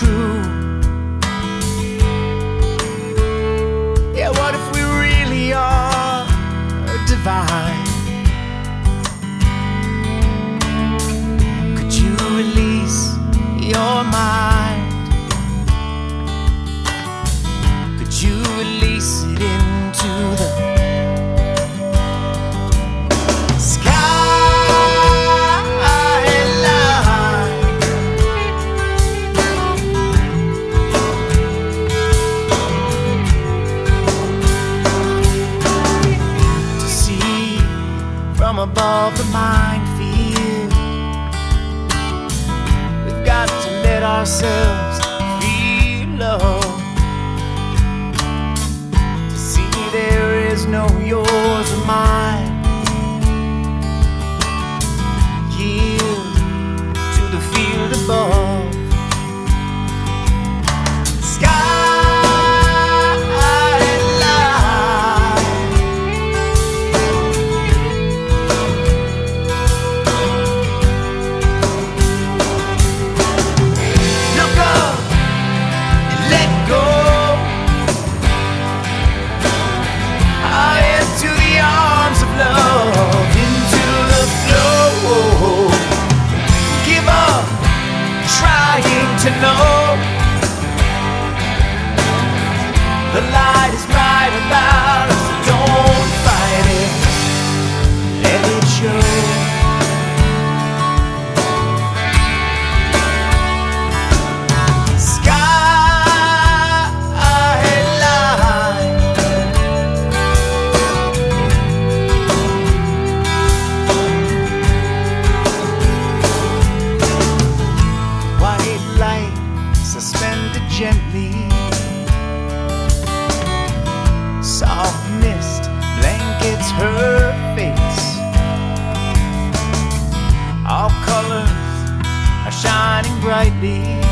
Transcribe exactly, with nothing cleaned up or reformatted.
true? Yeah, what if we really are divine? Could you release your mind? Could you release it into the from above the minefield? We've got to let ourselves feel love, to see there is no yours or mine. Yield to the field above. To know the light is bright about us, don't fight it, let it show. Suspended gently, soft mist blankets her face. All colors are shining brightly.